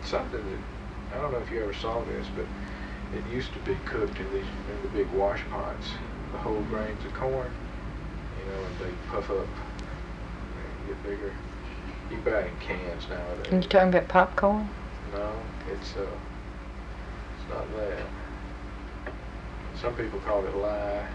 something that, I don't know if you ever saw this, but it used to be cooked in the big wash pots, the whole grains of corn, and they puff up and get bigger. You buy it in cans nowadays. Are you talking about popcorn? No, it's not that. Some people call it lye.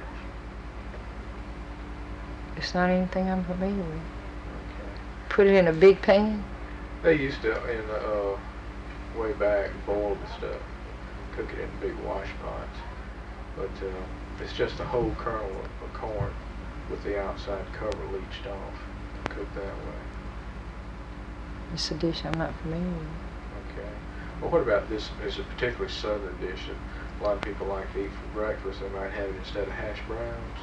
It's not anything I'm familiar with. Okay. Put it in a big pan? They used to, way back, boil the stuff, cook it in big wash pots. But it's just a whole kernel of corn with the outside cover leached off, cooked that way. It's a dish I'm not familiar with. Okay. Well, what about this? It's a particularly southern dish that a lot of people like to eat for breakfast. They might have it instead of hash browns.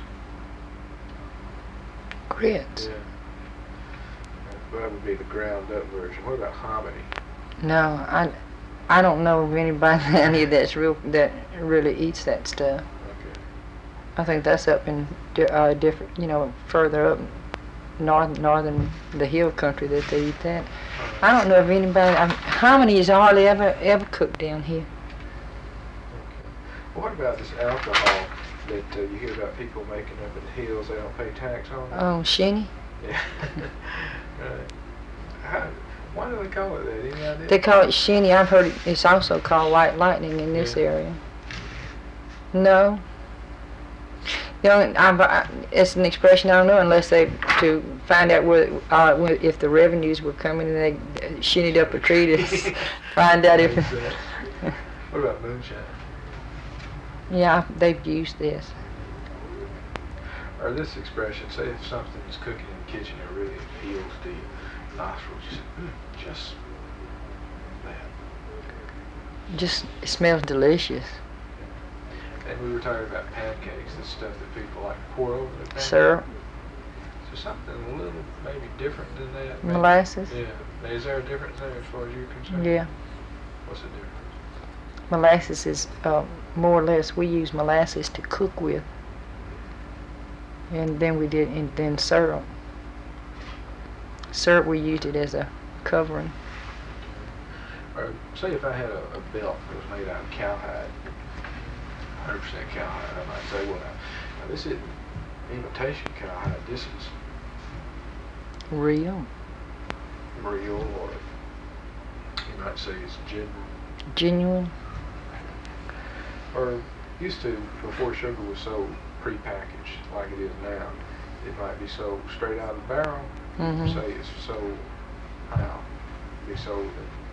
Grits? Yeah. That would be the ground up version. What about hominy? No, I don't know of anybody that really eats that stuff. Okay. I think that's up in different, further up northern the hill country that they eat that. I don't know of anybody. Hominy is hardly ever cooked down here. Okay. Well, what about this alcohol that you hear about people making up in the hills? They don't pay tax on it. Oh, shinny? Yeah. Right. Why do they call it that? Any idea? They call it shinny. I've heard it's also called white lightning in this area. No. It's an expression I don't know unless to find out if the revenues were coming and they shinnied up a tree to find out if. What about moonshine? Yeah, they've used this. Or this expression, say if something's cooking in the kitchen, it really appeals to your nostrils. You say, just that. Just, it smells delicious. And we were talking about pancakes, the stuff that people like to pour over the pancakes. Syrup. So something a little maybe different than that. Maybe. Molasses. Yeah. Is there a difference there as far as you're concerned? Yeah. What's the difference? Molasses is more or less, we use molasses to cook with. And then syrup. Syrup, we used it as a covering. Or say if I had a belt that was made out of cowhide, 100% cowhide, I might say, well, now this isn't imitation cowhide, this is Real. or you might say it's genuine. Genuine. Or used to, before sugar was sold prepackaged like it is now, it might be sold straight out of the barrel. Mm-hmm. Say it's sold how? Be sold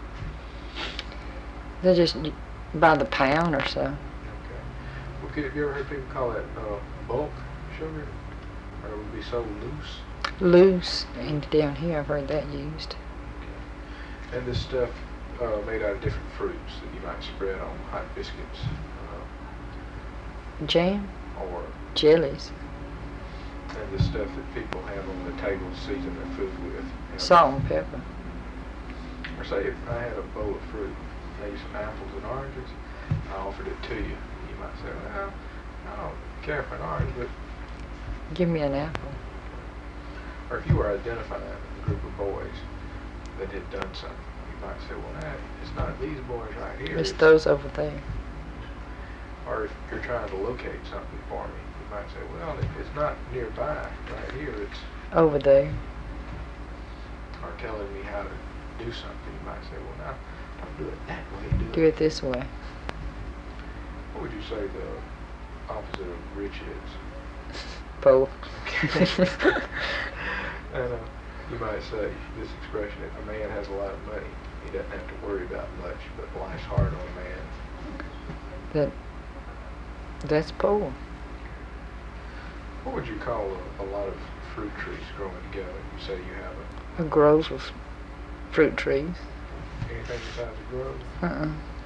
They're just by the pound or so. Okay. Well, have you ever heard people call that bulk sugar? Or it would be sold loose? Loose. And down here I've heard that used. Okay. And this stuff made out of different fruits that you might spread on hot biscuits. Jam? Or jellies. And the stuff that people have on the table to season their food with. Salt and pepper. Or say if I had a bowl of fruit, maybe some apples and oranges, I offered it to you. You might say, well, I don't care for an orange, but... Give me an apple. Or if you were identifying a group of boys that had done something, you might say, well, nah, it's not these boys right here. It's those over there. Or if you're trying to locate something for me, you might say, well, if it's not nearby, right here, it's... Over there. Or telling me how to do something, you might say, well, now, don't do it that way, Do it this way. What would you say the opposite of rich is? Both. And you might say this expression, if a man has a lot of money, he doesn't have to worry about much, but life's hard on a man. That's poor. What would you call a lot of fruit trees growing together? You say you have A grove of fruit trees. anything besides a grove? Uh-uh.